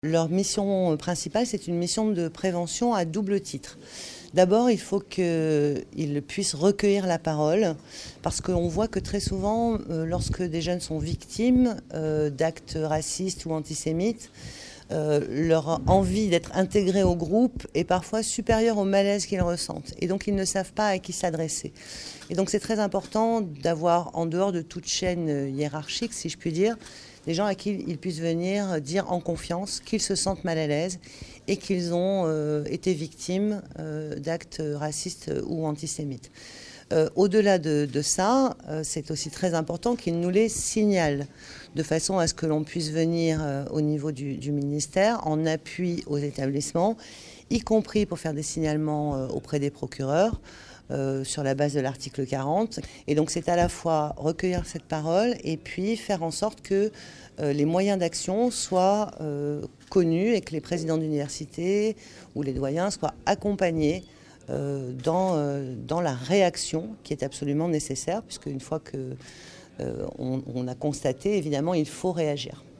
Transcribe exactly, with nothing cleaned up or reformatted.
Leur mission principale, c'est une mission de prévention à double titre. D'abord, il faut qu'ils puissent recueillir la parole, parce qu'on voit que très souvent, euh, lorsque des jeunes sont victimes euh, d'actes racistes ou antisémites, euh, leur envie d'être intégrés au groupe est parfois supérieure au malaise qu'ils ressentent. Et donc, ils ne savent pas à qui s'adresser. Et donc, c'est très important d'avoir, en dehors de toute chaîne hiérarchique, si je puis dire, des gens à qui ils puissent venir dire en confiance qu'ils se sentent mal à l'aise et qu'ils ont euh, été victimes euh, d'actes racistes ou antisémites. Euh, au-delà de, de ça, euh, c'est aussi très important qu'ils nous les signalent, de façon à ce que l'on puisse venir euh, au niveau du, du ministère en appui aux établissements, y compris pour faire des signalements euh, auprès des procureurs, Euh, sur la base de l'article quarante. Et donc c'est à la fois recueillir cette parole et puis faire en sorte que euh, les moyens d'action soient euh, connus et que les présidents d'université ou les doyens soient accompagnés euh, dans, euh, dans la réaction qui est absolument nécessaire, puisque une fois qu'on euh, on a constaté, évidemment, il faut réagir.